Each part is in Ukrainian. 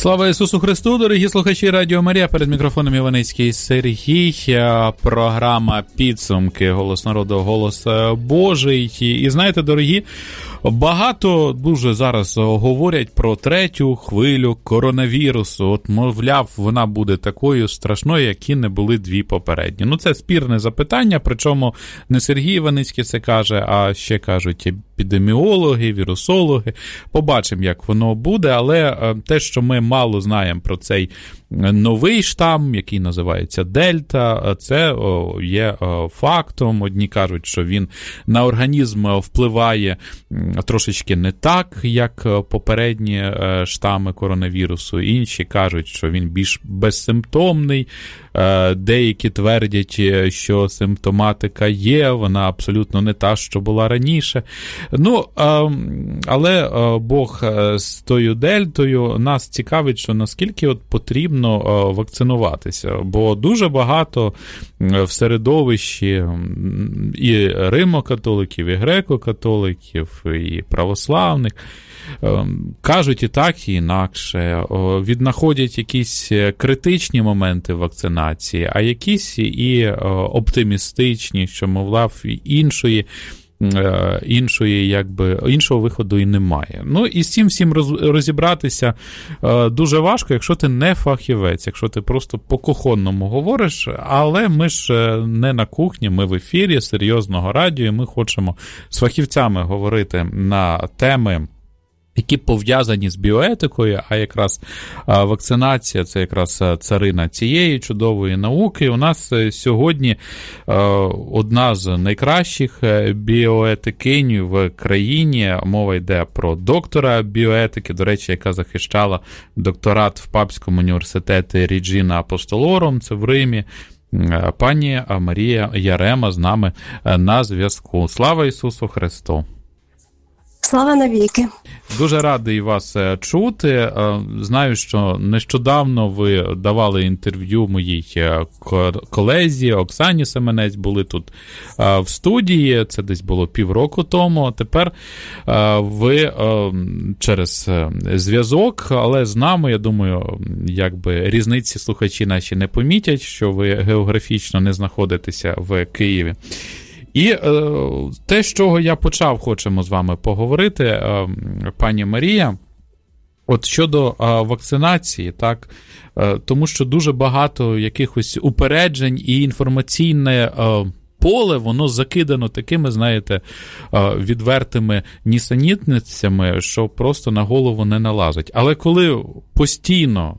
Слава Ісусу Христу, дорогі слухачі Радіо Марія, перед мікрофоном Іваницький Сергій, програма «Підсумки. Голос народу, голос Божий». І знаєте, дорогі, багато дуже зараз говорять про третю хвилю коронавірусу. От, мовляв, вона буде такою страшною, які не були дві попередні. Ну, це спірне запитання, причому не Сергій Іваницький це каже, а ще кажуть епідеміологи, вірусологи. Побачимо, як воно буде, але те, що ми мало знаємо про цей новий штам, який називається Дельта, це є фактом. Одні кажуть, що він на організм впливає трошечки не так, як попередні штами коронавірусу. Інші кажуть, що він більш безсимптомний. Деякі твердять, що симптоматика є, вона абсолютно не та, що була раніше. Ну, але Бог з тою Дельтою нас цікавить, що наскільки от потрібно вакцинуватися, бо дуже багато в середовищі і римокатоликів, і греко-католиків, і православних кажуть і так, і інакше, віднаходять якісь критичні моменти вакцинації, а якісь і оптимістичні, що, мовляв, іншого виходу і немає. Ну, і з цим всім розібратися дуже важко, якщо ти не фахівець, якщо ти просто по-кухонному говориш, але ми ж не на кухні, ми в ефірі серйозного радіо, і ми хочемо з фахівцями говорити на теми, які пов'язані з біоетикою, а якраз вакцинація – це якраз царина цієї чудової науки. У нас сьогодні одна з найкращих біоетикинь в країні. Мова йде про доктора біоетики, до речі, яка захищала докторат в Папському університеті Ріджіна Апостолором, це в Римі. Пані Марія Ярема з нами на зв'язку. Слава Ісусу Христу! Слава навіки! Дуже радий вас чути. Знаю, що нещодавно ви давали інтерв'ю моїй колезі Оксані Семенець, були тут в студії, це десь було півроку тому. Тепер ви через зв'язок, але з нами, я думаю, якби різниці слухачі наші не помітять, що ви географічно не знаходитеся в Києві. І те, з чого я почав, хочемо з вами поговорити, пані Марія, от щодо вакцинації, так, тому що дуже багато якихось упереджень і інформаційне поле, воно закидано такими, знаєте, відвертими нісенітницями, що просто на голову не налазить. Але коли постійно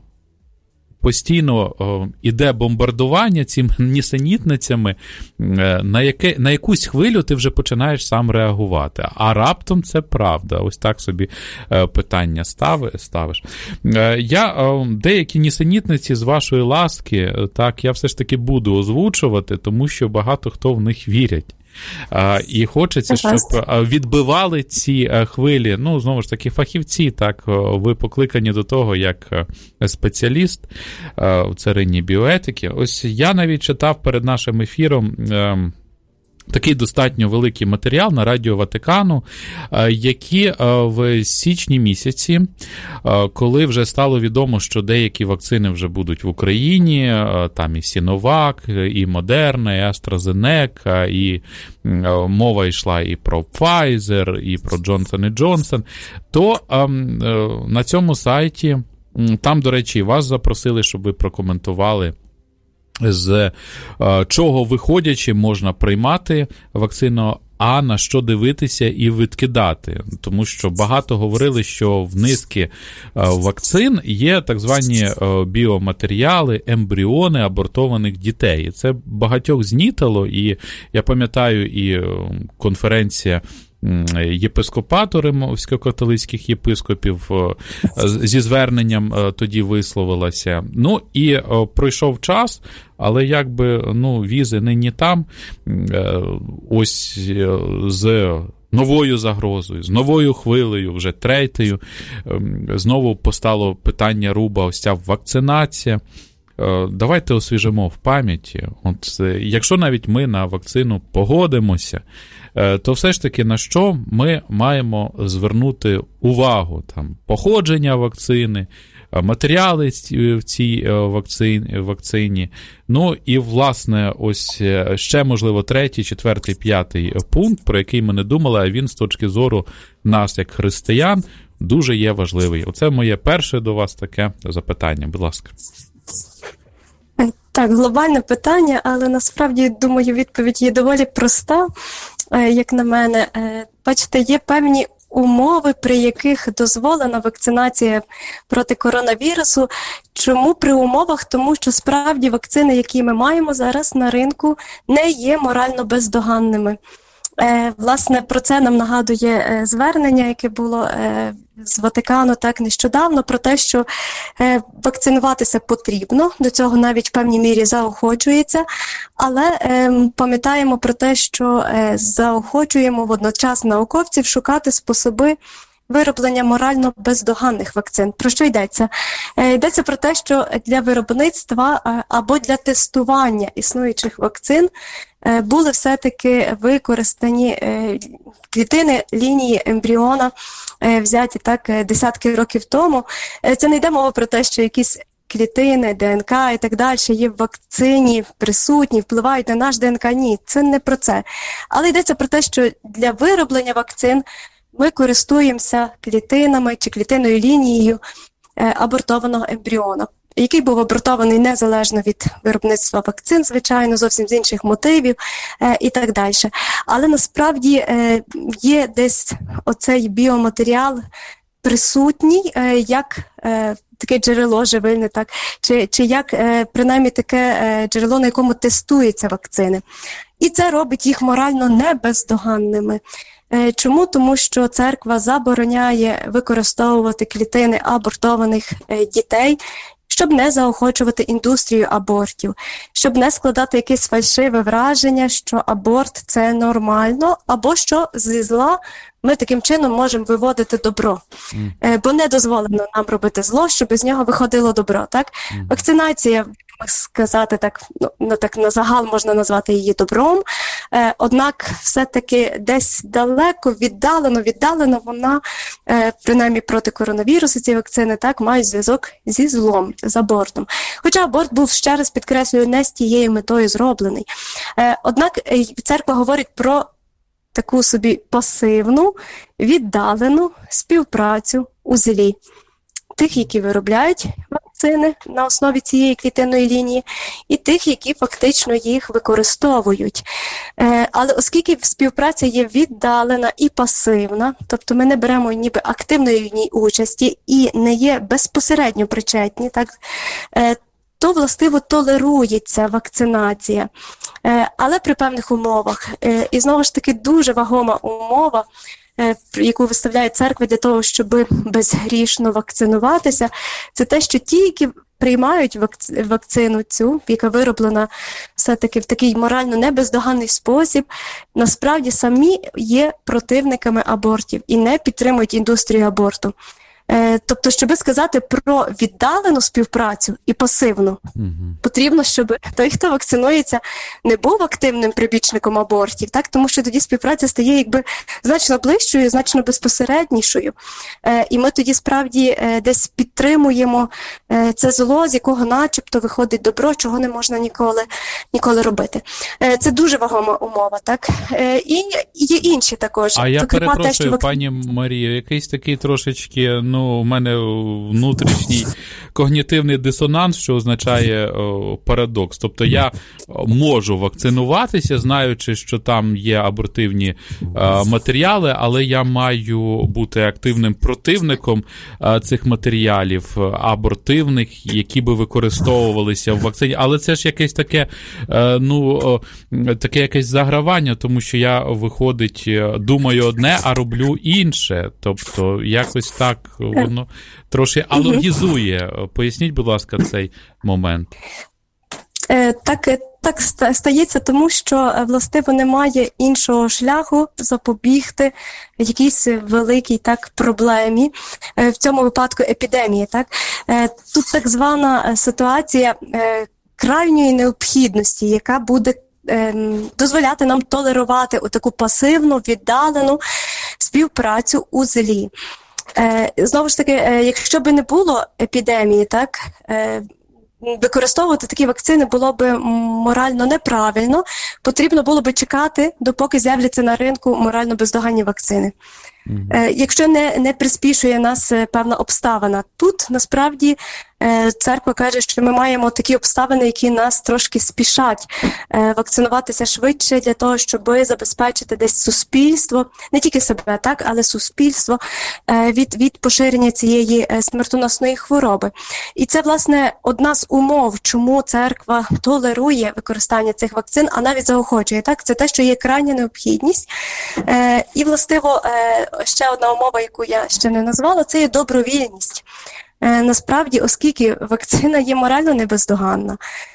іде бомбардування цими нісенітницями, на якусь хвилю ти вже починаєш сам реагувати. А раптом це правда. Ось так собі питання ставиш. Я деякі нісенітниці з вашої ласки, так, я все ж таки буду озвучувати, тому що багато хто в них вірять. І хочеться, щоб відбивали ці хвилі, ну, знову ж таки, фахівці, так, ви покликані до того, як спеціаліст в царині біоетики. Ось я навіть читав перед нашим ефіром такий достатньо великий матеріал на Радіо Ватикану, які в січні місяці, коли вже стало відомо, що деякі вакцини вже будуть в Україні, там і Сіновак, і Модерна, і AstraZeneca, і мова йшла і про Pfizer, і про Johnson & Johnson, то на цьому сайті, там, до речі, вас запросили, щоб ви прокоментували, з чого виходячи можна приймати вакцину, а на що дивитися і відкидати. Тому що багато говорили, що в низки вакцин є так звані біоматеріали, ембріони абортованих дітей. І це багатьох знітило, і я пам'ятаю і конференція єпископату римсько-католицьких єпископів зі зверненням тоді висловилася. Ну і пройшов час, але якби, ну, візи нині там, ось з новою загрозою, з новою хвилею, вже третьою, знову постало питання руба, ось ця вакцинація. Давайте освіжимо в пам'яті. От, якщо навіть ми на вакцину погодимося, то все ж таки на що ми маємо звернути увагу? Там, походження вакцини, матеріали в цій вакцині. Ну і, власне, ось ще, можливо, 3-й, 4-й, 5-й пункт, про який ми не думали, а він з точки зору нас, як християн, дуже є важливий. Оце моє перше до вас таке запитання. Будь ласка. Так, глобальне питання, але насправді, думаю, відповідь є доволі проста, як на мене. Бачите, є певні умови, при яких дозволена вакцинація проти коронавірусу. Чому при умовах? Тому що справді вакцини, які ми маємо зараз на ринку, не є морально бездоганними. Власне, про це нам нагадує звернення, яке було з Ватикану так нещодавно, про те, що вакцинуватися потрібно, до цього навіть в певній мірі заохочується, але пам'ятаємо про те, що заохочуємо водночас науковців шукати способи вироблення морально бездоганних вакцин. Про що йдеться? Йдеться про те, що для виробництва або для тестування існуючих вакцин були все-таки використані клітини лінії ембріона, взяті так десятки років тому. Це не йде мова про те, що якісь клітини, ДНК і так далі є в вакцині присутні, впливають на наш ДНК. Ні, це не про це. Але йдеться про те, що для вироблення вакцин ми користуємося клітинами чи клітинною лінією абортованого ембріона, який був абортований незалежно від виробництва вакцин, звичайно, зовсім з інших мотивів і так далі. Але насправді є десь оцей біоматеріал присутній, як таке джерело живильне, так, чи як принаймні таке джерело, на якому тестуються вакцини. І це робить їх морально не бездоганними. Чому? Тому що церква забороняє використовувати клітини абортованих дітей, щоб не заохочувати індустрію абортів, щоб не складати якесь фальшиве враження, що аборт – це нормально, або що зі зла ми таким чином можемо виводити добро. Бо не дозволено нам робити зло, щоб з нього виходило добро. Так? Вакцинація, сказати так, так на загал можна назвати її добром, однак все-таки десь далеко, віддалено вона, принаймні проти коронавірусу ці вакцини, так, мають зв'язок зі злом, з абортом. Хоча аборт був, ще раз підкреслюю, не з тією метою зроблений. Однак церква говорить про таку собі пасивну, віддалену співпрацю у злі тих, які виробляють вакцини на основі цієї клітинної лінії, і тих, які фактично їх використовують. Але оскільки співпраця є віддалена і пасивна, тобто ми не беремо ніби активної в ній участі і не є безпосередньо причетні, так, то властиво толерується вакцинація, але при певних умовах. І знову ж таки дуже вагома умова, яку виставляє церква для того, щоб безгрішно вакцинуватися, це те, що ті, які приймають вакцину цю, яка вироблена все-таки в такий морально небездоганний спосіб, насправді самі є противниками абортів і не підтримують індустрію аборту. Тобто, щоб сказати про віддалену співпрацю і пасивну, потрібно, щоб той, хто вакцинується, не був активним прибічником абортів, так? Тому що тоді співпраця стає якби значно ближчою, значно безпосереднішою. І ми тоді справді десь підтримуємо це зло, з якого начебто виходить добро, чого не можна ніколи робити. Це дуже вагома умова, так? І є інші також. А я перепрошую, пані Марію, якийсь такий трошечки, у мене внутрішній когнітивний дисонанс, що означає парадокс. Тобто я можу вакцинуватися, знаючи, що там є абортивні матеріали, але я маю бути активним противником цих матеріалів абортивних, які би використовувалися в вакцині. Але це ж якесь таке, таке якесь загравання, тому що я, виходить, думаю одне, а роблю інше. Тобто якось так воно трошки алогізує. Поясніть, будь ласка, цей момент. Так стається, тому що, властиво, немає іншого шляху запобігти якійсь великій проблемі, в цьому випадку епідемії. Так? Тут так звана ситуація крайньої необхідності, яка буде дозволяти нам толерувати таку пасивну, віддалену співпрацю у злі. Знову ж таки, якщо б не було епідемії, так, використовувати такі вакцини було б морально неправильно, потрібно було б чекати, допоки з'являться на ринку морально бездоганні вакцини. Якщо не приспішує нас певна обставина. Тут, насправді, церква каже, що ми маємо такі обставини, які нас трошки спішать вакцинуватися швидше для того, щоб забезпечити десь суспільство, не тільки себе, так, але суспільство від поширення цієї смертоносної хвороби. І це, власне, одна з умов, чому церква толерує використання цих вакцин, а навіть заохочує. Так? Це те, що є крайня необхідність. І, властиво, ще одна умова, яку я ще не назвала, це є добровільність. Насправді, оскільки вакцина є морально небездоганна,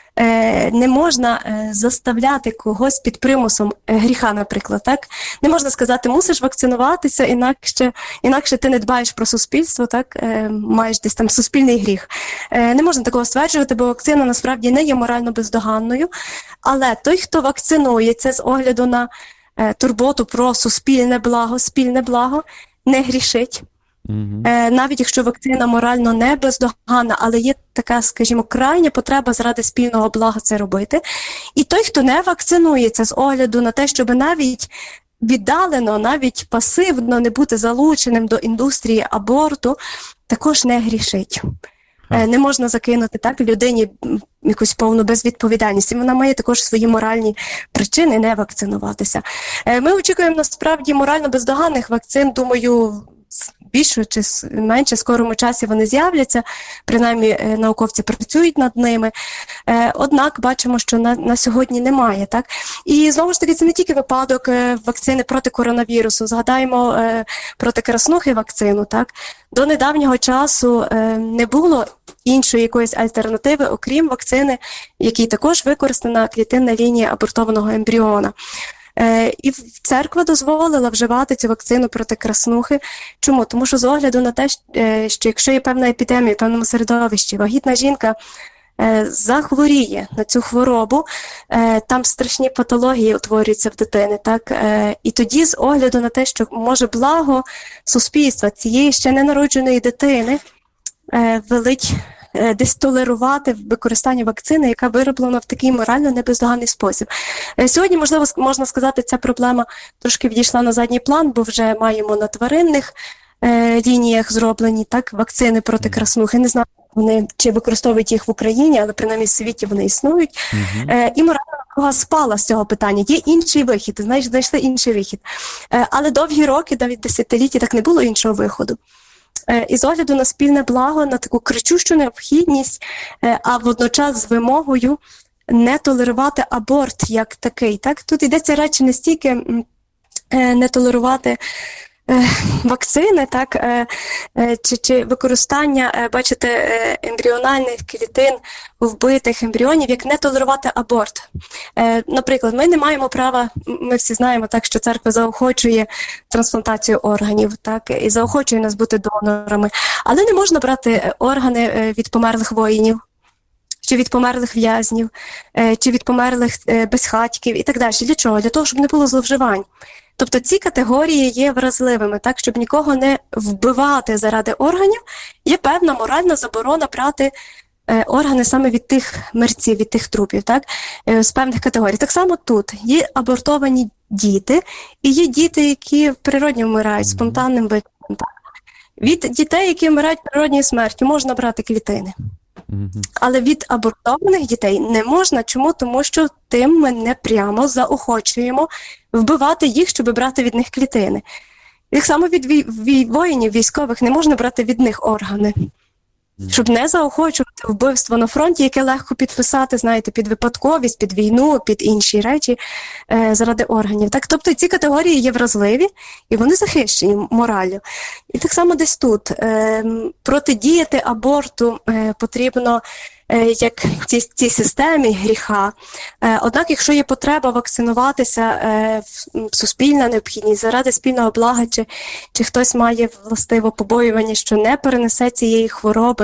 не можна заставляти когось під примусом гріха, наприклад, так? Не можна сказати, мусиш вакцинуватися, інакше ти не дбаєш про суспільство, так? Маєш десь там суспільний гріх. Не можна такого стверджувати, бо вакцина насправді не є морально бездоганною, але той, хто вакцинується з огляду на турботу про суспільне благо, не грішить. Навіть якщо вакцина морально не бездоганна, але є така, скажімо, крайня потреба заради спільного блага це робити. І той, хто не вакцинується з огляду на те, щоб навіть віддалено, навіть пасивно не бути залученим до індустрії аборту, також не грішить. Не можна закинути так людині якусь повну безвідповідальність. І вона має також свої моральні причини не вакцинуватися. Ми очікуємо, насправді, морально бездоганних вакцин, думаю, більше чи менше скорому часі вони з'являться, принаймні науковці працюють над ними. Однак бачимо, що на сьогодні немає. Так? І знову ж таки, це не тільки випадок вакцини проти коронавірусу. Згадаємо проти краснухи вакцину. Так? До недавнього часу не було іншої якоїсь альтернативи, окрім вакцини, в якій також використана клітинна лінія абортованого ембріона. І церква дозволила вживати цю вакцину проти краснухи. Чому? Тому що з огляду на те, що якщо є певна епідемія в певному середовищі, вагітна жінка захворіє на цю хворобу, там страшні патології утворюються в дитини. Так? І тоді з огляду на те, що може благо суспільства цієї ще ненародженої дитини велить десь толерувати використання вакцини, яка вироблена в такий морально небездоганний спосіб. Сьогодні, можливо, можна сказати, ця проблема трошки відійшла на задній план, бо вже маємо на тваринних лініях зроблені так, вакцини проти краснухи. Не знаю, вони чи використовують їх в Україні, але принаймні в світі вони існують. І моральна напруга спала з цього питання. Є інший вихід, знайшли інший вихід. Але довгі роки, навіть десятиліття, так не було іншого виходу. І з огляду на спільне благо, на таку кричущу необхідність, а водночас з вимогою не толерувати аборт як такий. Так? Тут йдеться речі не стільки не толерувати вакцини, так, чи використання, бачите, ембріональних клітин вбитих ембріонів, як не толерувати аборт. Наприклад, ми не маємо права, ми всі знаємо, так, що церква заохочує трансплантацію органів, так, і заохочує нас бути донорами, але не можна брати органи від померлих воїнів, чи від померлих в'язнів, чи від померлих безхатьків і так далі. Для чого? Для того, щоб не було зловживань. Тобто ці категорії є вразливими, так, щоб нікого не вбивати заради органів, є певна моральна заборона брати органи саме від тих мерців, від тих трупів, так, з певних категорій. Так само тут є абортовані діти, і є діти, які природньо вмирають, спонтанним випадком. Від дітей, які вмирають природньою смертю, можна брати клітини. Але від абортованих дітей не можна. Чому? Тому що тим ми не прямо заохочуємо вбивати їх, щоб брати від них клітини. І так само від воїнів, військових не можна брати від них органи. Щоб не заохочувати вбивство на фронті, яке легко підписати, знаєте, під випадковість, під війну, під інші речі заради органів. Так, тобто ці категорії є вразливі і вони захищені мораллю. І так само десь тут. Протидіяти аборту потрібно як цій системі гріха. Однак, якщо є потреба вакцинуватися, суспільна необхідність заради спільного блага, чи хтось має властиво побоювання, що не перенесе цієї хвороби,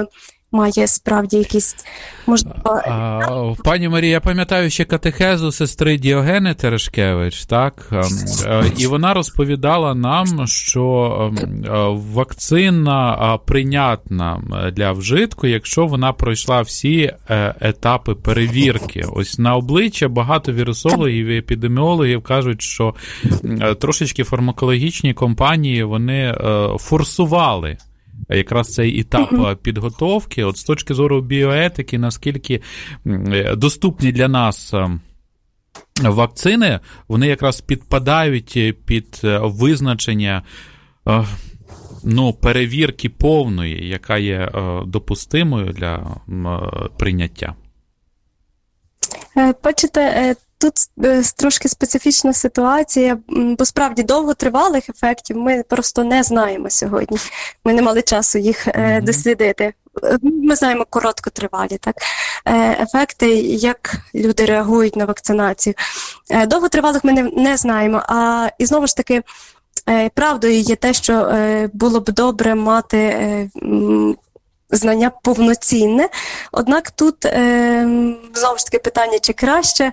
має справді якісь, можливо... Пані Марія, я пам'ятаю ще катехезу сестри Діогени Терешкевич, так? І вона розповідала нам, що вакцина прийнятна для вжитку, якщо вона пройшла всі етапи перевірки. Ось на обличчя багато вірусологів і епідеміологів кажуть, що трошечки фармакологічні компанії, вони форсували якраз цей етап підготовки. От з точки зору біоетики, наскільки доступні для нас вакцини, вони якраз підпадають під визначення перевірки повної, яка є допустимою для прийняття. Бачите, тут трошки специфічна ситуація, бо справді довготривалих ефектів ми просто не знаємо сьогодні. Ми не мали часу їх дослідити. Ми знаємо короткотривалі, так, ефекти, як люди реагують на вакцинацію. Довготривалих ми не знаємо, і знову ж таки, правдою є те, що було б добре мати знання повноцінне, однак тут знову ж таки питання, чи краще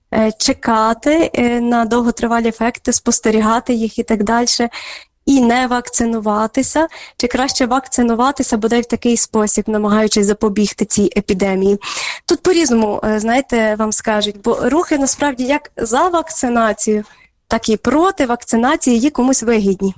чекати на довготривалі ефекти, спостерігати їх і так далі, і не вакцинуватися, чи краще вакцинуватися, бодай в такий спосіб, намагаючись запобігти цій епідемії. Тут по-різному, знаєте, вам скажуть, бо рухи насправді як за вакцинацію, так і проти вакцинації є комусь вигідні.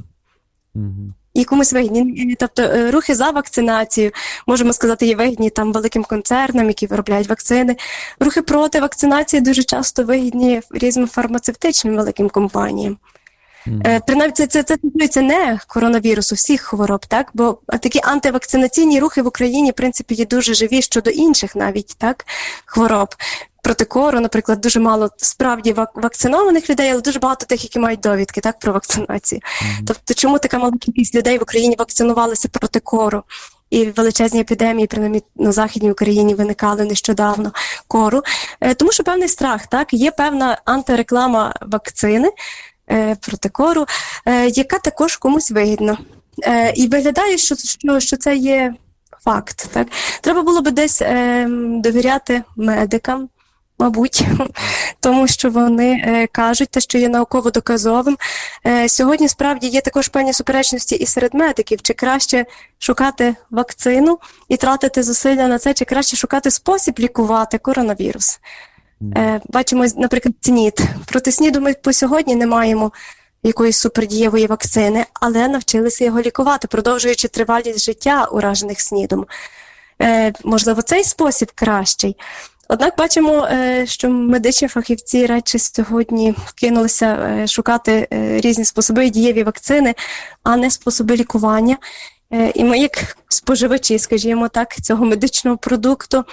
І комусь вигідні. Тобто рухи за вакцинацію, можемо сказати, є вигідні там великим концернам, які виробляють вакцини. Рухи проти вакцинації дуже часто вигідні різним фармацевтичним великим компаніям. Принаймні, це стосується не коронавірусу, всіх хвороб, так? Бо такі антивакцинаційні рухи в Україні, в принципі, є дуже живі щодо інших навіть, так, хвороб. Проти кору, наприклад, дуже мало справді вакцинованих людей, але дуже багато тих, які мають довідки, так, про вакцинацію. Тобто, чому така мала кількість людей в Україні вакцинувалися проти кору? І величезні епідемії, принаймні на Західній Україні, виникали нещодавно кору. Тому що певний страх, так, є певна антиреклама вакцини проти кору, яка також комусь вигідна. І виглядає, що це є факт. Так? Треба було би десь довіряти медикам, мабуть, тому що вони кажуть те, що є науково доказовим. Сьогодні, справді, є також певні суперечності і серед медиків. Чи краще шукати вакцину і тратити зусилля на це, чи краще шукати спосіб лікувати коронавірус. Бачимо, наприклад, СНІД. Проти СНІДу ми по сьогодні не маємо якоїсь супердієвої вакцини, але навчилися його лікувати, продовжуючи тривалість життя уражених СНІДом. Можливо, цей спосіб кращий. Однак бачимо, що медичні фахівці радше сьогодні кинулися шукати різні способи дієві вакцини, а не способи лікування. І ми, як споживачі, скажімо так, цього медичного продукту,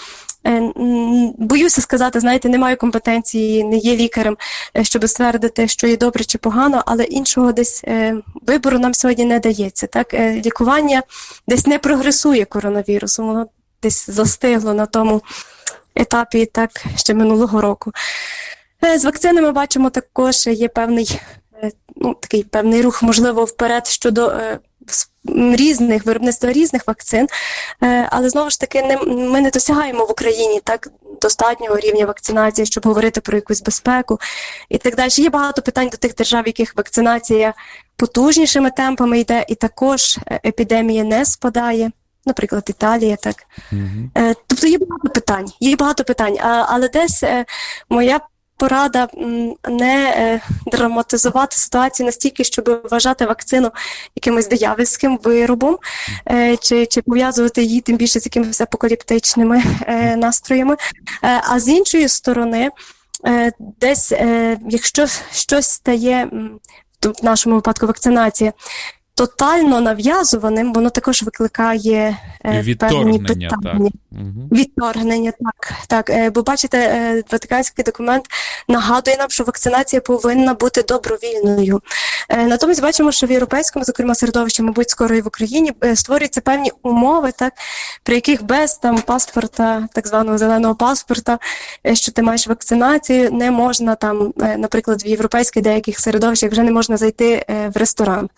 боюся сказати, знаєте, не маю компетенції, не є лікарем, щоб ствердити, що є добре чи погано, але іншого десь вибору нам сьогодні не дається. Так? Лікування десь не прогресує коронавірусом, воно десь застигло на тому етапі, так, ще минулого року. З вакцинами бачимо також є певний, такий певний рух, можливо, вперед щодо різних виробництва різних вакцин, але знову ж таки ми не досягаємо в Україні так достатнього рівня вакцинації, щоб говорити про якусь безпеку і так далі. Є багато питань до тих держав, в яких вакцинація потужнішими темпами йде, і також епідемія не спадає. Наприклад, Італія, так. Тобто є багато питань, але десь моя порада не драматизувати ситуацію настільки, щоб вважати вакцину якимось диявольським виробом, чи пов'язувати її тим більше з якимись апокаліптичними настроями. А з іншої сторони, десь, якщо щось стає, в нашому випадку вакцинація, тотально нав'язуваним, воно також викликає певні питання. Так. Відторгнення, так. Бо, бачите, Ватиканський документ нагадує нам, що вакцинація повинна бути добровільною. Натомість бачимо, що в європейському, зокрема, середовищі, мабуть, скоро і в Україні, створюються певні умови, так, при яких без там паспорта, так званого зеленого паспорта, що ти маєш вакцинацію, не можна там, наприклад, в європейських деяких середовищах вже не можна зайти в ресторан.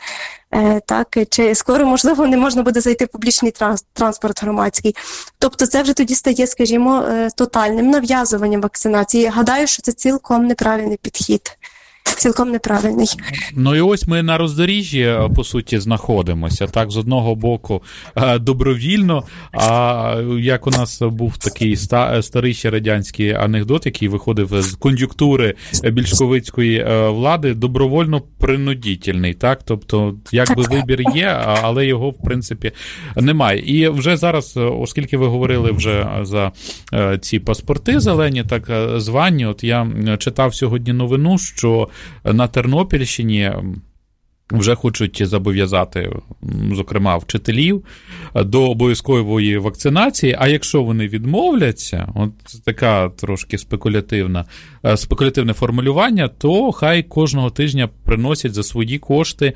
так, чи скоро, можливо, не можна буде зайти в публічний транспорт громадський. Тобто це вже тоді стає, скажімо, тотальним нав'язуванням вакцинації. Гадаю, що це цілком неправильний підхід. Цілком неправильний. Ну і ось ми на роздоріжжі, по суті, знаходимося. Так, з одного боку добровільно, а як у нас був такий старий ще радянський анекдот, який виходив з кон'юнктури більшовицької влади, добровольно-принудительний. Так, тобто, якби вибір є, але його, в принципі, немає. І вже зараз, оскільки ви говорили вже за ці паспорти зелені, так звані, от я читав сьогодні новину, що на Тернопільщині вже хочуть зобов'язати, зокрема, вчителів до обов'язкової вакцинації, а якщо вони відмовляться, от така трошки спекулятивне формулювання, то хай кожного тижня приносять за свої кошти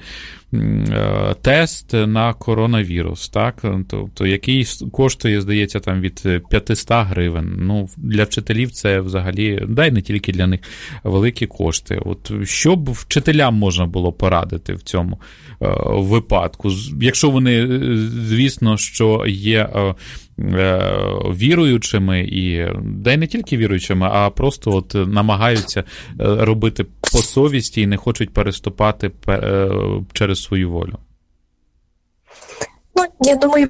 тест на коронавірус, так? Тобто, який коштує, здається, там від 500 гривень. Ну, для вчителів це взагалі, да й не тільки для них, великі кошти. От що б вчителям можна було порадити в цьому випадку? Якщо вони, звісно, що є віруючими, і да й не тільки віруючими, а просто от намагаються робити по совісті і не хочуть переступати через свою волю. Ну, я думаю,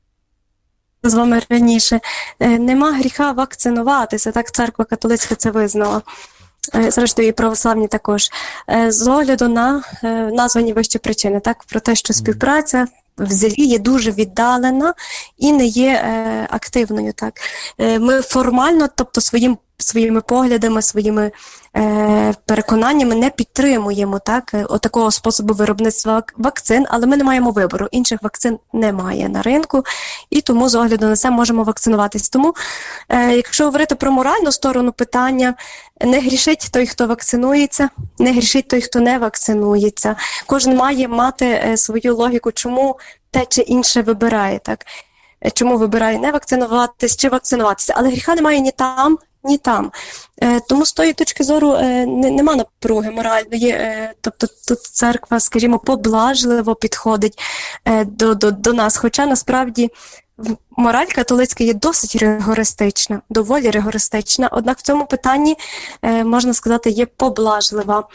з вами раніше, нема гріха вакцинуватися, так церква католицька це визнала. Зрештою, і православні також. З огляду на названі вище причини, так, про те, що співпраця в зелі є дуже віддалена і не є активною. Так. Ми формально, тобто своїми поглядами, своїми переконаннями не підтримуємо так, отакого способу виробництва вакцин, але ми не маємо вибору. Інших вакцин немає на ринку, і тому з огляду на це можемо вакцинуватись. Тому, якщо говорити про моральну сторону питання, не грішить той, хто вакцинується, не грішить той, хто не вакцинується. Кожен має мати свою логіку, чому те чи інше вибирає. Так? Чому вибирає не вакцинуватись чи вакцинуватися. Але гріха немає ні там, ні там. Тому з тої точки зору нема напруги моральної. Тобто тут церква, скажімо, поблажливо підходить до нас. Хоча насправді мораль католицька є досить ригористична, доволі ригористична. Однак в цьому питанні, можна сказати, є поблажлива.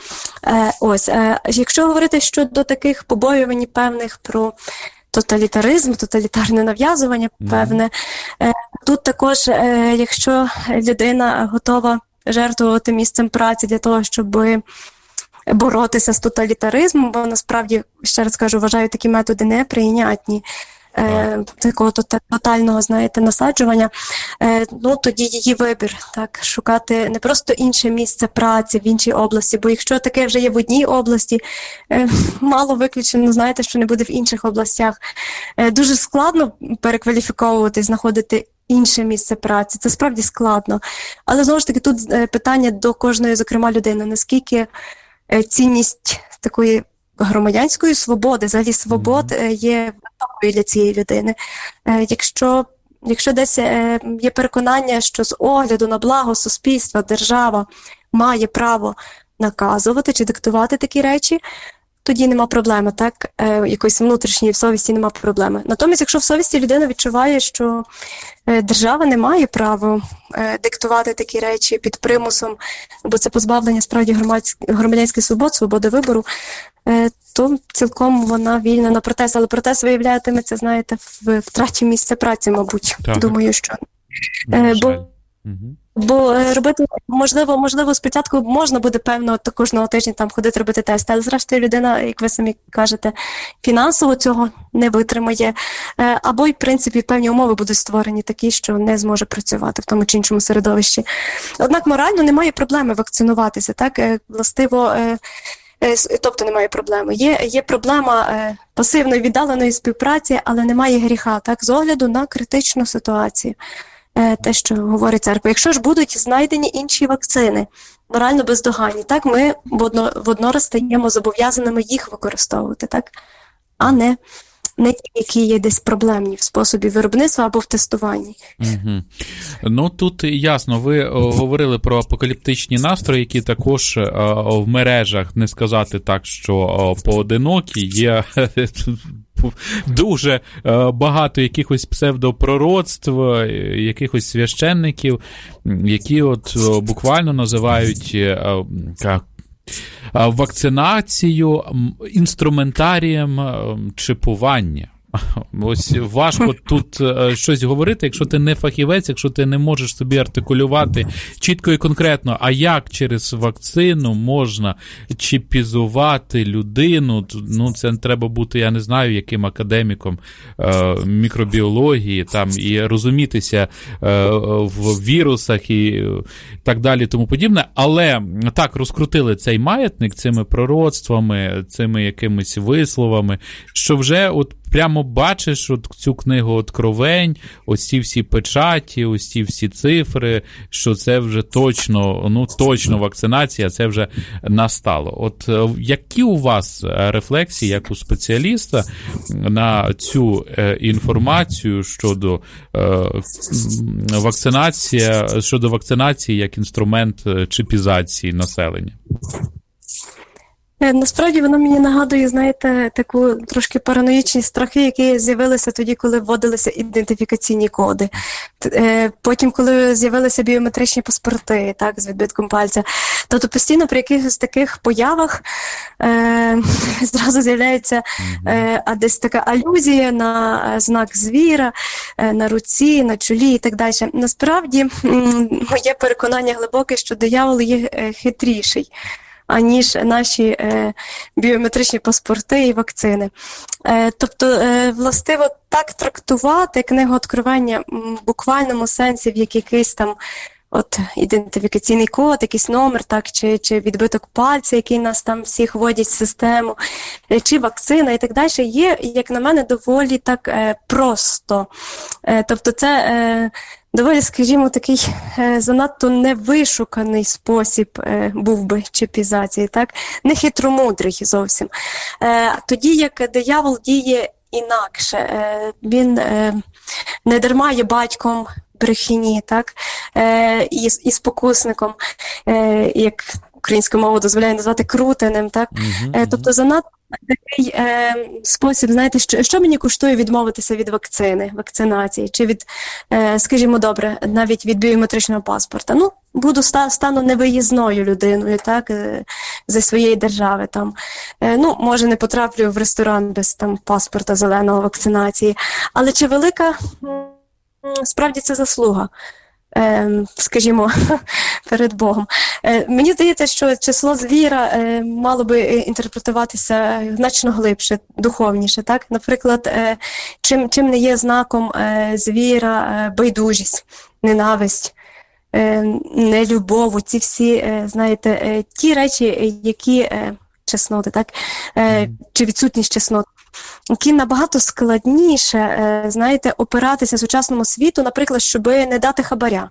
Якщо говорити щодо таких побоювань певних про тоталітаризм, тоталітарне нав'язування певне. Тут також, якщо людина готова жертвувати місцем праці для того, щоб боротися з тоталітаризмом, бо насправді, ще раз кажу, вважаю такі методи неприйнятні, такого тотального, знаєте, насаджування, ну тоді її вибір, так, шукати не просто інше місце праці в іншій області, бо якщо таке вже є в одній області, мало виключено, знаєте, що не буде в інших областях. Дуже складно перекваліфіковувати, знаходити інше місце праці, це справді складно. Але, знову ж таки, тут питання до кожної, зокрема, людини, наскільки цінність такої громадянської свободи, взагалі свобод є високою для цієї людини. Якщо десь є переконання, що з огляду на благо суспільства держава має право наказувати чи диктувати такі речі, тоді нема проблеми, так? Якоїсь внутрішньої в совісті нема проблеми. Натомість, якщо в совісті людина відчуває, що держава не має права диктувати такі речі під примусом, бо це позбавлення справді громадянських свобод, свободи вибору, то цілком вона вільна на протест. Але протест виявлятиметься, знаєте, в втраті місця праці, мабуть. Так. Думаю, що. Бо робити, можливо, спочатку можна буде, певно, кожного тижня там ходити робити тести, але зрештою людина, як ви самі кажете, фінансово цього не витримає, або й, в принципі, певні умови будуть створені такі, що не зможе працювати в тому чи іншому середовищі. Однак морально немає проблеми вакцинуватися, так, властиво, тобто немає проблеми. Є проблема пасивної віддаленої співпраці, але немає гріха, так, з огляду на критичну ситуацію. Те, що говорить церква. Якщо ж будуть знайдені інші вакцини, морально бездоганні, так, ми воднораз стаємо зобов'язаними їх використовувати, так, а не не ті, які є десь проблемні в способі виробництва або в тестуванні. Угу. Ну, тут ясно, ви говорили про апокаліптичні настрої, які також в мережах, не сказати так, що поодинокі, є дуже багато якихось псевдопророцтв, якихось священників, які от буквально називають вакцинацію інструментарієм чіпування. Ось важко тут щось говорити, якщо ти не фахівець, якщо ти не можеш собі артикулювати чітко і конкретно, а як через вакцину можна чіпізувати людину, ну це треба бути, я не знаю, яким академіком мікробіології, там, і розумітися в вірусах і так далі, тому подібне, але так розкрутили цей маятник цими пророцтвами, цими якимись висловами, що вже от прямо бачиш от цю книгу «Откровень», ось ці всі печаті, ось ці всі цифри, що це вже точно, ну точно вакцинація, це вже настало. От які у вас рефлексії, як у спеціаліста, на цю інформацію щодо вакцинації як інструмент чіпізації населення? Насправді воно мені нагадує, знаєте, таку трошки параноїчні страхи, які з'явилися тоді, коли вводилися ідентифікаційні коди. Потім, коли з'явилися біометричні паспорти, так, з відбитком пальця, то постійно при якихось таких появах зразу з'являється десь така алюзія на знак звіра, на руці, на чолі і так далі. Насправді, моє переконання глибоке, що диявол є хитріший, аніж наші біометричні паспорти і вакцини. Тобто, властиво так трактувати книгу «Откровення» в буквальному сенсі, в якийсь там от ідентифікаційний код, якийсь номер, так, чи відбиток пальця, який нас там всіх вводять в систему, чи вакцина і так далі, є, як на мене, доволі так просто. Тобто це доволі, скажімо, такий занадто невишуканий спосіб був би чіпізації, так? Не хитромудрий зовсім. Тоді як диявол діє інакше, він не дарма є батьком брехні, так? І спокусником, як українська мова дозволяє назвати крутеним, так? Тобто занадто такий спосіб, знаєте, що мені коштує відмовитися від вакцинації, чи від, скажімо, добре, навіть від біометричного паспорта. Ну, стану невиїзною людиною, так, зі своєї держави, там. Ну, може, не потраплю в ресторан без там паспорта зеленого вакцинації. Але чи велика, справді, це заслуга? Скажімо, перед Богом. Мені здається, що число звіра мало би інтерпретуватися значно глибше, духовніше, так? Наприклад, чим не є знаком звіра байдужість, ненависть, нелюбов, ці всі, знаєте, ті речі, які чесноти, так? Чи відсутність чесноти, які набагато складніше, знаєте, опиратися сучасному світу, наприклад, щоб не дати хабаря.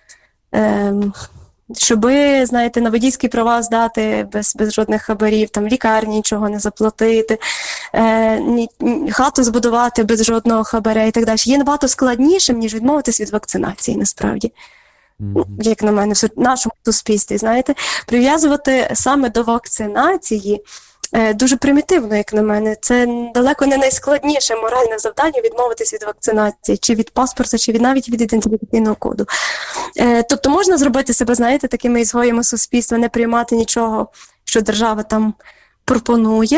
Щоби, знаєте, на водійські права здати без жодних хабарів, там лікарні нічого не заплатити, хату збудувати без жодного хабаря і так далі. Є набагато складнішим, ніж відмовитись від вакцинації, насправді. Як на мене, в нашому суспільстві, знаєте, прив'язувати саме до вакцинації дуже примітивно, як на мене. Це далеко не найскладніше моральне завдання відмовитись від вакцинації, чи від паспорта, чи навіть від ідентифікаційного коду. Тобто можна зробити себе, знаєте, такими ізгоями суспільства, не приймати нічого, що держава там пропонує.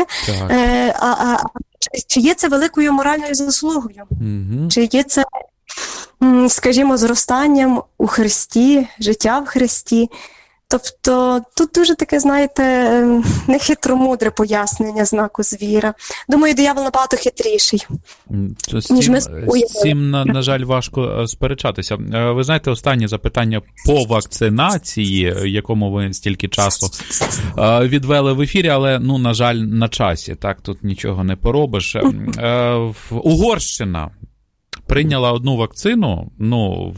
Чи є це великою моральною заслугою? Чи є це, скажімо, зростанням у Христі, життя в Христі? Тобто тут дуже таке, знаєте, нехитромудре пояснення знаку звіра. Думаю, диявол набагато хитріший, ніж ми уявили. З цим, на жаль, важко сперечатися. Ви знаєте, останнє запитання по вакцинації, якому ви стільки часу відвели в ефірі, але, ну, на жаль, на часі. Так, тут нічого не поробиш. Угорщина прийняла одну вакцину, ну,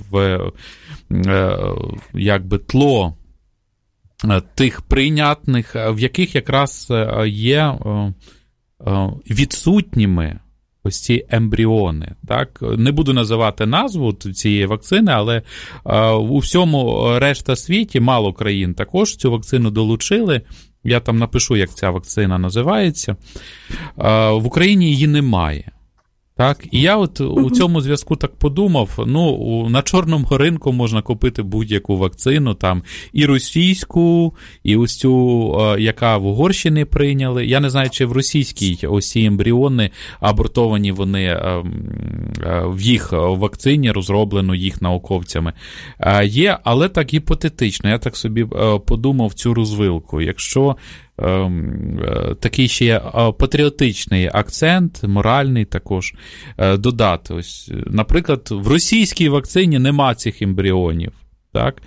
якби тло тих прийнятних, в яких якраз є відсутніми ось ці ембріони. Так? Не буду називати назву цієї вакцини, але у всьому решта світі, мало країн також цю вакцину долучили. Я там напишу, як ця вакцина називається. В Україні її немає. Так? І я от у цьому зв'язку так подумав, на чорному ринку можна купити будь-яку вакцину, там і російську, і ось цю, яка в Угорщині прийняли. Я не знаю, чи в російській ось ці ембріони абортовані вони в їх вакцині, розроблено їх науковцями. Є, але так гіпотетично. Я так собі подумав цю розвилку. Якщо такий ще патріотичний акцент, моральний також, додати. Ось, наприклад, в російській вакцині нема цих ембріонів. Так?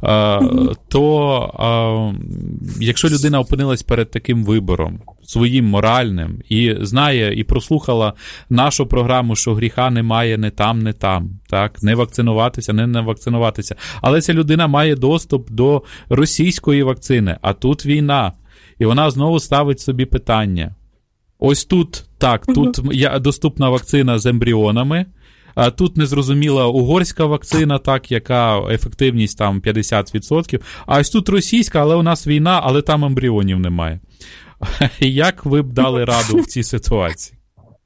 То якщо людина опинилась перед таким вибором, своїм моральним, і знає, і прослухала нашу програму, що гріха немає не там, так? Не вакцинуватися, не вакцинуватися. Але ця людина має доступ до російської вакцини, а тут війна. І вона знову ставить собі питання. Ось тут, так, тут доступна вакцина з ембріонами, а тут незрозуміла угорська вакцина, так, яка ефективність там 50%, а ось тут російська, але у нас війна, але там ембріонів немає. Як ви б дали раду в цій ситуації?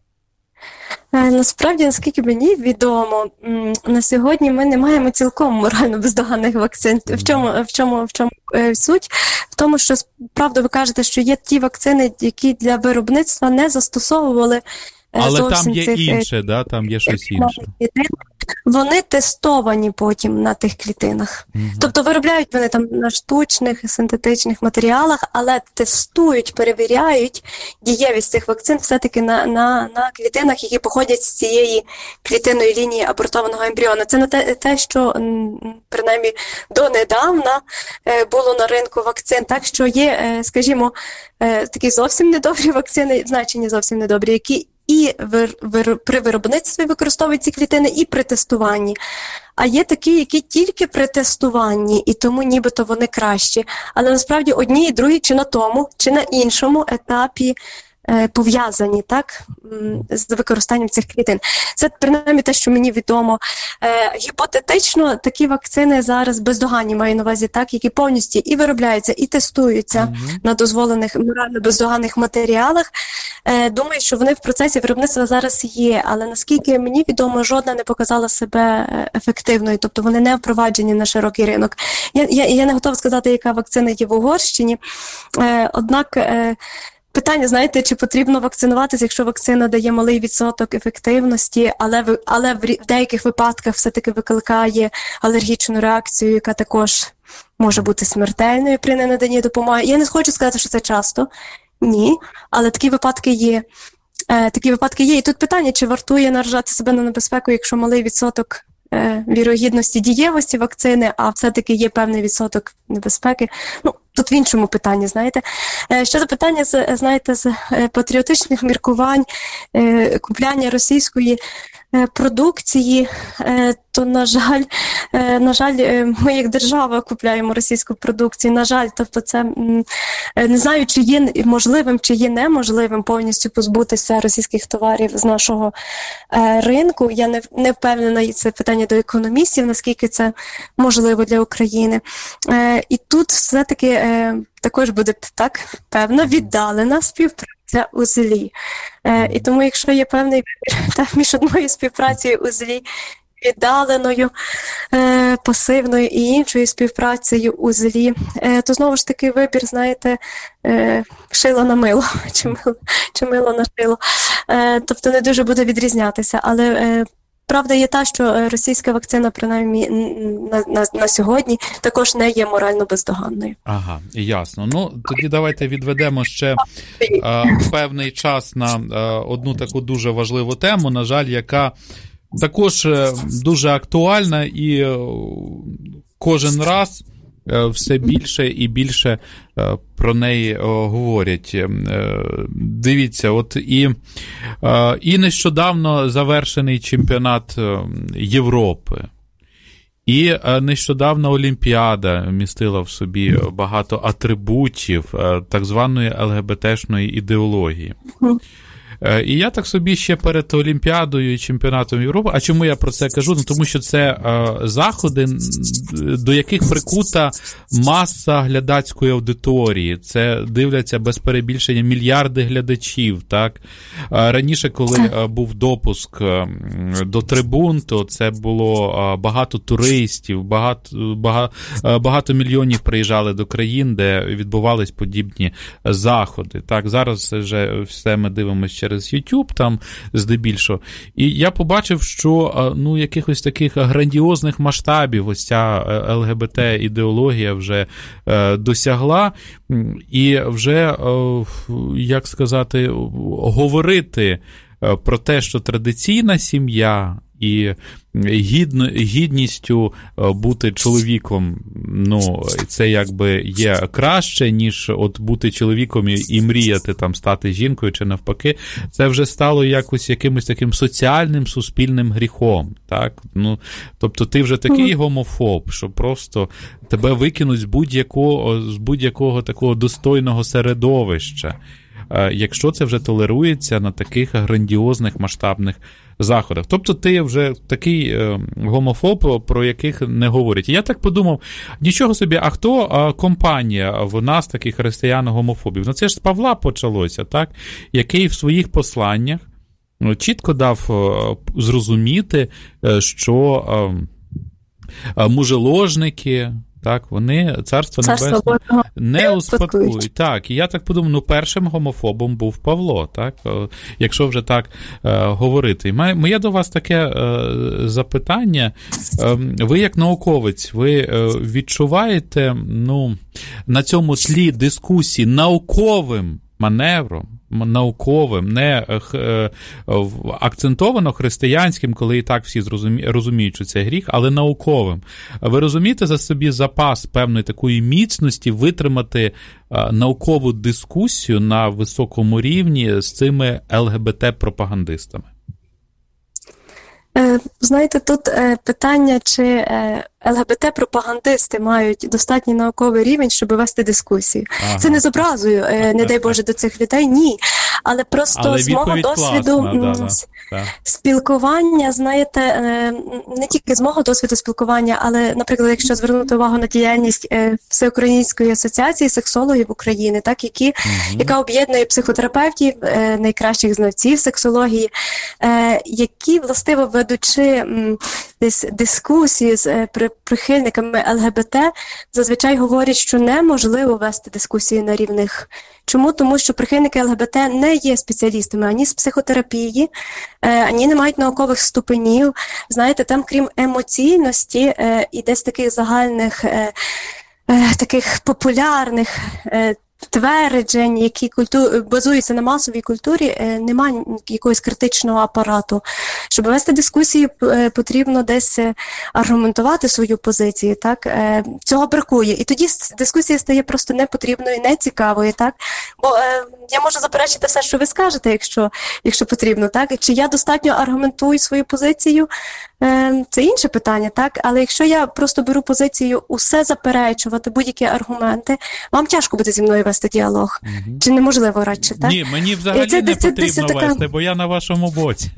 Насправді, наскільки мені відомо, на сьогодні ми не маємо цілком морально бездоганних вакцин. В чому суть? В тому, що, правда, ви кажете, що є ті вакцини, які для виробництва не застосовували але зовсім там є інше, да? Там є щось інше. Вони тестовані потім на тих клітинах. Тобто виробляють вони там на штучних, синтетичних матеріалах, але тестують, перевіряють дієвість цих вакцин все-таки на клітинах, які походять з цієї клітинної лінії абортованого ембріону. Це не те, що, принаймні, донедавна було на ринку вакцин. Так що є, скажімо, такі зовсім недобрі вакцини, значені зовсім недобрі, які і при виробництві використовують ці клітини, і при тестуванні. А є такі, які тільки при тестуванні, і тому нібито вони кращі. Але насправді одні і другі чи на тому, чи на іншому етапі пов'язані, так, з використанням цих клітин. Це, принаймні, те, що мені відомо. Гіпотетично, такі вакцини зараз бездоганні, маю на увазі, так, які повністю і виробляються, і тестуються на дозволених морально бездоганних матеріалах. Думаю, що вони в процесі виробництва зараз є, але наскільки мені відомо, жодна не показала себе ефективною, тобто вони не впроваджені на широкий ринок. Я не готова сказати, яка вакцина є в Угорщині, однак питання, знаєте, чи потрібно вакцинуватися, якщо вакцина дає малий відсоток ефективності, але в деяких випадках все-таки викликає алергічну реакцію, яка також може бути смертельною при ненаданні допомоги. Я не хочу сказати, що це часто, ні, але такі випадки є. І тут питання, чи вартує наражати себе на небезпеку, якщо малий відсоток вірогідності дієвості вакцини, а все-таки є певний відсоток небезпеки. Тут в іншому питанні, знаєте. Щодо питання, знаєте, з патріотичних міркувань, купляння російської продукції, то, на жаль, ми як держава купляємо російську продукцію, на жаль, тобто це, не знаю, чи є можливим, чи є неможливим повністю позбутися російських товарів з нашого ринку. Я не впевнена, це питання до економістів, наскільки це можливо для України. І тут все-таки також буде так певна віддалена співпраця у злі. І тому, якщо є певний вибір між одною співпрацею у злі, віддаленою, пасивною і іншою співпрацею у злі, то знову ж таки вибір, знаєте, шило на мило, чи мило на шило. Тобто не дуже буде відрізнятися, але правда є та, що російська вакцина, принаймні на сьогодні, також не є морально бездоганною. Ага, ясно. Тоді давайте відведемо ще певний час на одну таку дуже важливу тему, на жаль, яка також дуже актуальна і кожен раз все більше і більше про неї говорять. Дивіться, от і нещодавно завершений чемпіонат Європи, і нещодавно Олімпіада містила в собі багато атрибутів так званої ЛГБТ-шної ідеології. І я так собі ще перед Олімпіадою і чемпіонатом Європи, а чому я про це кажу? Ну, тому що це заходи, до яких прикута маса глядацької аудиторії. Це дивляться без перебільшення мільярди глядачів, так? Раніше, коли був допуск до трибун, то це було багато туристів, багато мільйонів приїжджали до країн, де відбувались подібні заходи. Так, зараз вже все ми дивимося через YouTube, там здебільшого. І я побачив, що якихось таких грандіозних масштабів ось ця ЛГБТ-ідеологія вже досягла, і вже, як сказати, говорити про те, що традиційна сім'я і гідністю бути чоловіком, це якби є краще, ніж от бути чоловіком і мріяти там стати жінкою чи навпаки. Це вже стало якимось таким соціальним, суспільним гріхом, так? Тобто ти вже такий гомофоб, що просто тебе викинуть з будь-якого такого достойного середовища, якщо це вже толерується на таких грандіозних масштабних заходах. Тобто ти вже такий гомофоб, про яких не говорять. І я так подумав, нічого собі, а хто компанія в нас таких християн-гомофобів? Це ж з Павла почалося, так? Який в своїх посланнях чітко дав зрозуміти, що мужеложники, так, вони Царство Небесне не успадкують. Так, і я так подумав, першим гомофобом був Павло, так, якщо вже так говорити. Моє до вас таке запитання. Ви як науковець, ви відчуваєте, на цьому тлі дискусії науковим маневром, не акцентовано християнським, коли і так всі розуміють, що це гріх, але науковим. Ви розумієте за собі запас певної такої міцності витримати наукову дискусію на високому рівні з цими ЛГБТ-пропагандистами? Знаєте, тут питання, чи ЛГБТ-пропагандисти мають достатній науковий рівень, щоб вести дискусію. Ага. Це не з образою, не дай Боже, до цих людей, ні. Але просто з мого досвіду спілкування, знаєте, не тільки з мого досвіду спілкування, але, наприклад, якщо звернути увагу на діяльність Всеукраїнської асоціації сексологів України, так, яка об'єднує психотерапевтів, найкращих знавців сексології, які, властиво, ведучи десь дискусії з прихильниками ЛГБТ, зазвичай говорять, що неможливо вести дискусії на рівних. Чому? Тому що прихильники ЛГБТ не є спеціалістами ані з психотерапії, ані не мають наукових ступенів. Знаєте, там крім емоційності і десь таких загальних, таких популярних тверджень, які базуються на масовій культурі, немає якогось критичного апарату. Щоб вести дискусії, потрібно десь аргументувати свою позицію, так? Цього бракує. І тоді дискусія стає просто непотрібною, нецікавою, так? Бо я можу заперечити все, що ви скажете, якщо потрібно, так? Чи я достатньо аргументую свою позицію? Це інше питання, так? Але якщо я просто беру позицію усе заперечувати, будь-які аргументи, вам тяжко буде зі мною вести діалог. Чи неможливо радше, так? Ні, мені взагалі не потрібно вести, бо я на вашому боці.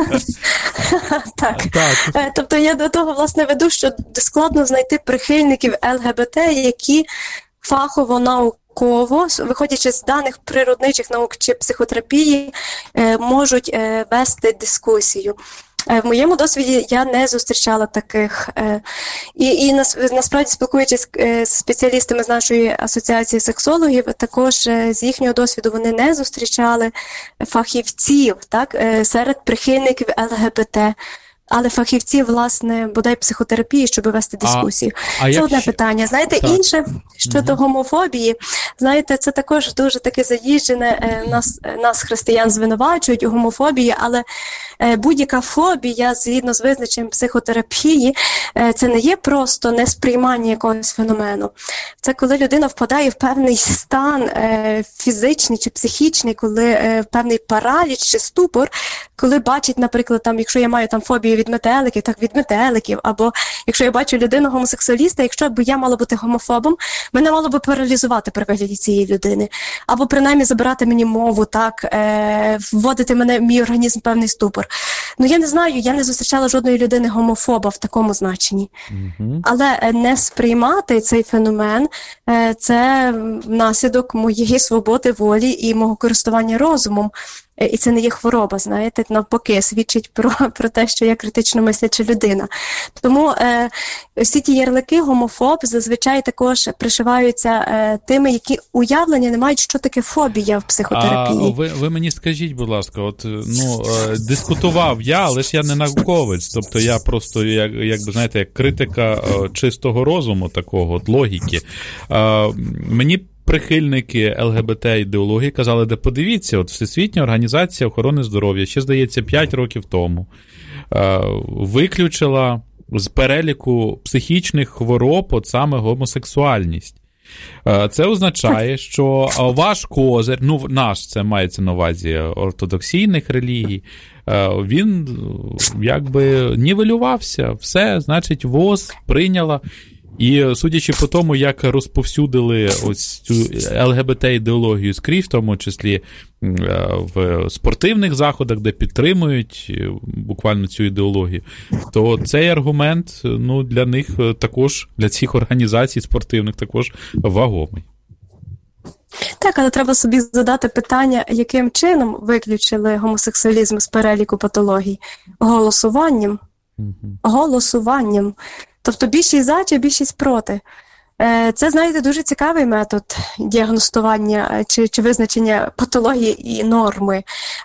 Так. Тобто я до того, власне, веду, що складно знайти прихильників ЛГБТ, які фахово, науково, виходячи з даних природничих наук чи психотерапії, можуть вести дискусію. В моєму досвіді я не зустрічала таких. І насправді, спілкуючись з спеціалістами з нашої асоціації сексологів, також з їхнього досвіду вони не зустрічали фахівців, так, серед прихильників ЛГБТ. Але фахівці, власне, бодай психотерапії, щоб вести дискусію. Це одне питання. Знаєте, інше, щодо гомофобії, знаєте, це також дуже таке заїжджене, нас християн звинувачують у гомофобії, але будь-яка фобія, згідно з визначенням психотерапії, це не є просто несприймання якогось феномену. Це коли людина впадає в певний стан фізичний чи психічний, коли певний параліч чи ступор, коли бачить, наприклад, там, якщо я маю там фобію фобія від метеликів, так від метеликів. Або якщо я бачу людину-гомосексуаліста, якщо б я мала бути гомофобом, мене мало би паралізувати при вигляді цієї людини. Або принаймні забирати мені мову, так, вводити мене в мій організм певний ступор. Ну, я не знаю, я не зустрічала жодної людини-гомофоба в такому значенні. Але не сприймати цей феномен – це наслідок моєї свободи волі і мого користування розумом. І це не є хвороба, знаєте, навпаки, свідчить про те, що я критично мисляча людина. Тому всі ті ярлики гомофоб зазвичай також пришиваються тими, які уявлення не мають, що таке фобія в психотерапії. Ви мені скажіть, будь ласка, дискутував я, але ж я не науковець, тобто я просто, знаєте, як критика чистого розуму такого, от логіки. Мені прихильники ЛГБТ-ідеології казали, де подивіться, от Всесвітня організація охорони здоров'я, ще, здається, 5 років тому, виключила з переліку психічних хвороб от саме гомосексуальність. Це означає, що ваш козир, наш, це мається на увазі ортодоксійних релігій, він якби нівелювався. Все, значить, ВОЗ прийняла. І судячи по тому, як розповсюдили ось цю ЛГБТ-ідеологію скрізь, в тому числі в спортивних заходах, де підтримують буквально цю ідеологію, то цей аргумент, для них також, для цих організацій спортивних також вагомий. Так, але треба собі задати питання, яким чином виключили гомосексуалізм з переліку патологій? Голосуванням. Голосуванням. Тобто більшість за чи більшість проти. Це, знаєте, дуже цікавий метод діагностування чи визначення патології і норми.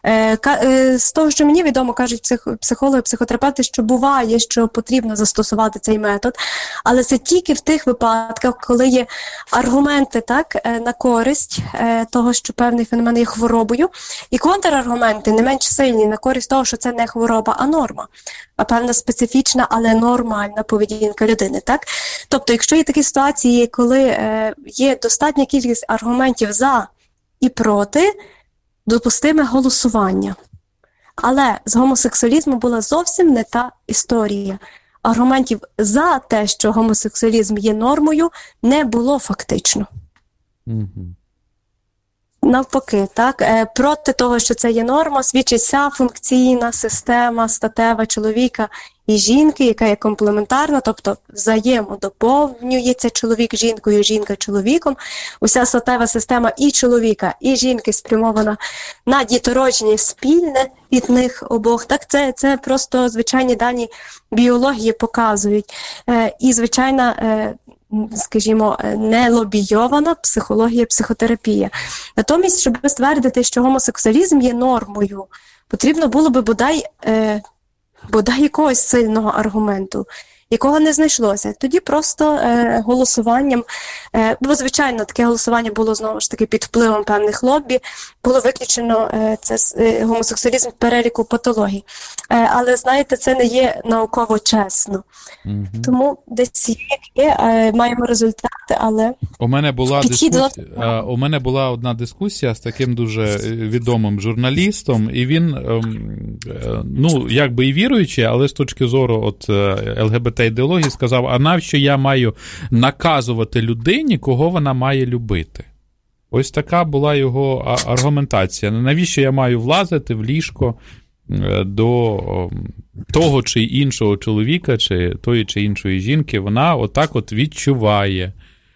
З того, що мені відомо, кажуть психологи, психотерапевти, що буває, що потрібно застосувати цей метод, але це тільки в тих випадках, коли є аргументи на користь того, що певний феномен є хворобою, і контраргументи не менш сильні на користь того, що це не хвороба, а норма. А певна специфічна, але нормальна поведінка людини. Так? Тобто, якщо є такі ситуації, коли є достатня кількість аргументів за і проти, допустиме голосування. Але з гомосексуалізмом була зовсім не та історія. Аргументів за те, що гомосексуалізм є нормою, не було фактично. Навпаки, так, проти того, що це є норма, свідчить вся функційна система статева чоловіка і жінки, яка є комплементарна, тобто взаємодоповнюється чоловік жінкою, жінка чоловіком. Уся статева система і чоловіка, і жінки спрямована на діторожнє спільне від них обох. Так, це просто звичайні дані біології показують. І звичайна, скажімо, не лобійована психологія, психотерапія. Натомість, щоб ствердити, що гомосексуалізм є нормою, потрібно було би бодай якогось сильного аргументу, якого не знайшлося. Тоді просто голосуванням, бо, звичайно, таке голосування було, знову ж таки, під впливом певних лоббі, було виключено гомосексуалізм в переліку патологій. Але, знаєте, це не є науково чесно. Тому десь є, маємо результати, але у мене була одна дискусія з таким дуже відомим журналістом, і він, якби і віруючий, але з точки зору от ЛГБТ-ідеології сказав, а навіщо я маю наказувати людині, кого вона має любити? Ось така була його аргументація. Навіщо я маю влазити в ліжко до того чи іншого чоловіка, чи тої чи іншої жінки, вона отак от відчуває.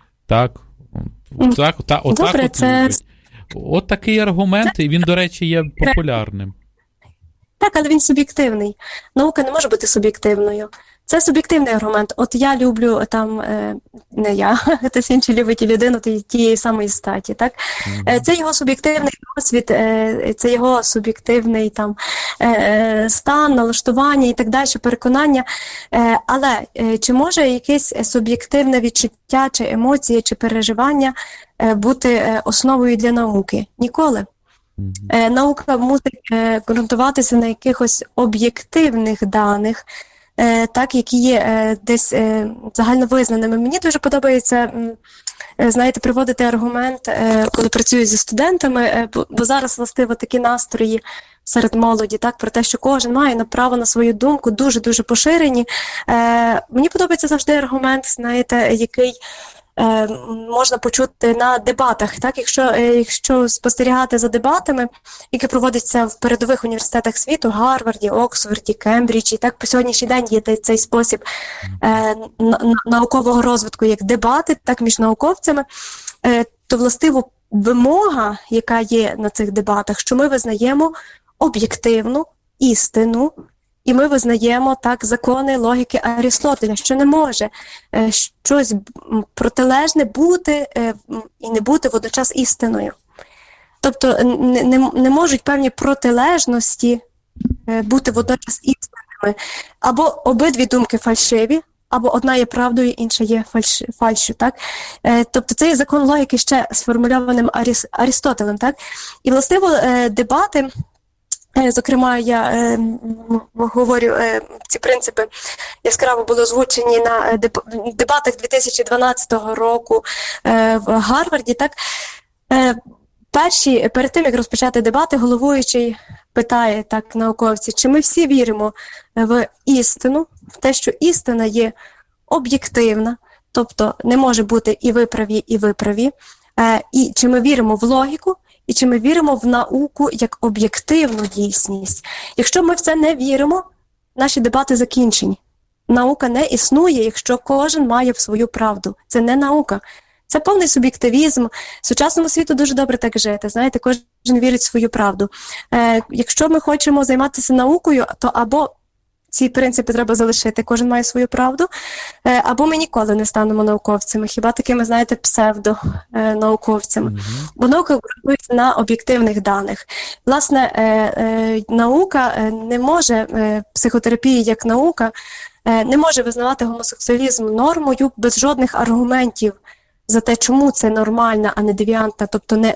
Добре, це... От такий аргумент, і він, до речі, є популярним. Так, але він суб'єктивний. Наука не може бути суб'єктивною. Це суб'єктивний аргумент. От я люблю, не я, хтось інший любить людину тієї самої статі, так? Це його суб'єктивний досвід, це його суб'єктивний стан, налаштування і так далі, переконання. Але чи може якесь суб'єктивне відчуття, чи емоції, чи переживання бути основою для науки? Ніколи. Наука мусить ґрунтуватися на якихось об'єктивних даних, які є десь загальновизнаними. Мені дуже подобається, знаєте, приводити аргумент, коли працюю зі студентами, бо зараз, властиво, такі настрої серед молоді, так, про те, що кожен має право на свою думку, дуже-дуже поширені. Мені подобається завжди аргумент, знаєте, який можна почути на дебатах. Так? Якщо спостерігати за дебатами, які проводяться в передових університетах світу, Гарварді, Оксфорді, Кембриджі, так по сьогоднішній день є цей спосіб наукового розвитку, як дебати, так між науковцями, то властиво вимога, яка є на цих дебатах, що ми визнаємо об'єктивну істину, і ми визнаємо так закони логіки Арістотеля, що не може щось протилежне бути і не бути водночас істиною. Тобто не можуть певні протилежності бути водночас істинними. Або обидві думки фальшиві, або одна є правдою, інша є фальшю. Так? Тобто це є закон логіки ще сформульованим Арістотелем. Так? І властиво дебати, зокрема, я говорю, ці принципи яскраво були озвучені на дебатах 2012 року в Гарварді. Так? Перед тим, як розпочати дебати, головуючий питає так науковців, чи ми всі віримо в істину, в те, що істина є об'єктивна, тобто не може бути і ви праві, і ви праві, і чи ми віримо в логіку, і чи ми віримо в науку як об'єктивну дійсність. Якщо ми в це не віримо, наші дебати закінчені. Наука не існує, якщо кожен має свою правду. Це не наука. Це повний суб'єктивізм. Сучасному світу дуже добре так жити. Знаєте, кожен вірить в свою правду. Якщо ми хочемо займатися наукою, то або ці принципи треба залишити, кожен має свою правду, або ми ніколи не станемо науковцями. Хіба такими, знаєте, псевдонауковцями. Бо наука ґрунтується на об'єктивних даних. Власне, наука не може, психотерапія як наука, не може визнавати гомосексуалізм нормою без жодних аргументів за те, чому це нормальна, а не девіантна, тобто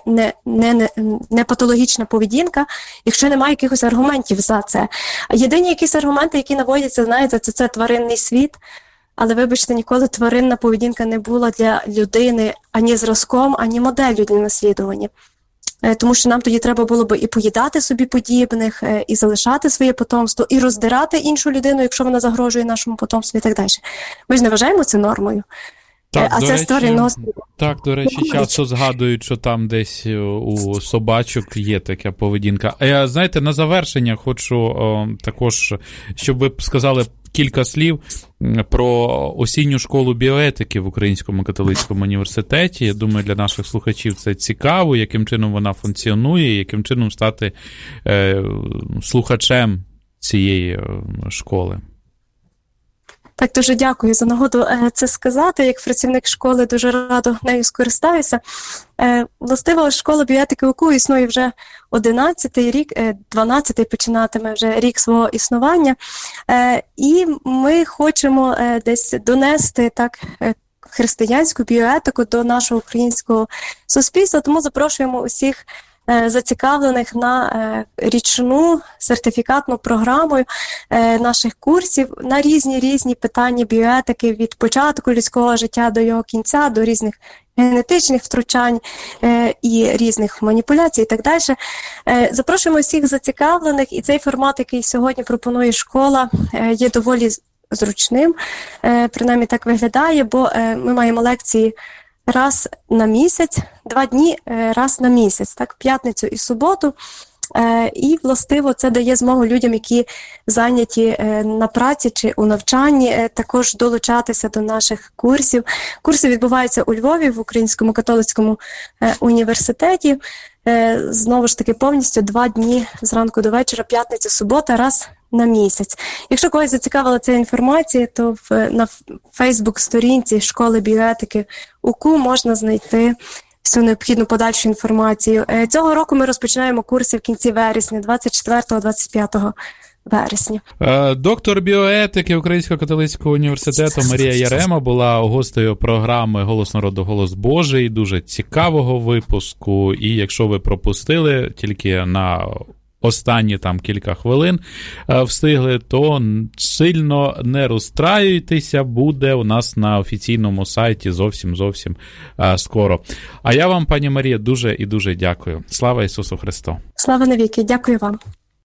не патологічна поведінка, якщо немає якихось аргументів за це. Єдині якісь аргументи, які наводяться, знаєте, це тваринний світ, але, вибачте, ніколи тваринна поведінка не була для людини ані зразком, ані моделлю для наслідування. Тому що нам тоді треба було б і поїдати собі подібних, і залишати своє потомство, і роздирати іншу людину, якщо вона загрожує нашому потомству і так далі. Ми ж не вважаємо це нормою. Так, до речі, часто згадують, що там десь у собачок є така поведінка. А я, знаєте, на завершення хочу також, щоб ви сказали кілька слів про осінню школу біоетики в Українському католицькому університеті. Я думаю, для наших слухачів це цікаво, яким чином вона функціонує, яким чином стати слухачем цієї школи. Так, дуже дякую за нагоду це сказати. Як працівник школи дуже радо нею скористаюся. Властиво, школа біоетики УКУ існує вже 11-й рік, 12-й починатиме вже рік свого існування. І ми хочемо десь донести так християнську біоетику до нашого українського суспільства, тому запрошуємо усіх зацікавлених на річну сертифікатну програму наших курсів на різні питання біоетики від початку людського життя до його кінця, до різних генетичних втручань і різних маніпуляцій і так далі. Запрошуємо всіх зацікавлених, і цей формат, який сьогодні пропонує школа, є доволі зручним, принаймні так виглядає, бо ми маємо лекції раз на місяць, 2 дні раз на місяць, так, п'ятницю і суботу. І, властиво, це дає змогу людям, які зайняті на праці чи у навчанні, також долучатися до наших курсів. Курси відбуваються у Львові, в Українському католицькому університеті. Знову ж таки, повністю 2 дні зранку до вечора, п'ятниця, субота, раз на місяць. Якщо когось зацікавила ця інформація, то на Фейсбук-сторінці Школи біоетики УКУ можна знайти всю необхідну подальшу інформацію. Цього року ми розпочинаємо курси в кінці вересня, 24-25 вересня. Доктор біоетики Українського католицького університету Марія Ярема була гостею програми «Голос народу, голос Божий», дуже цікавого випуску. І якщо ви пропустили тільки на останні там кілька хвилин встигли, то сильно не розстраюйтеся, буде у нас на офіційному сайті зовсім скоро. А я вам, пані Марія, дуже і дуже дякую. Слава Ісусу Христу! Слава навіки! Дякую вам!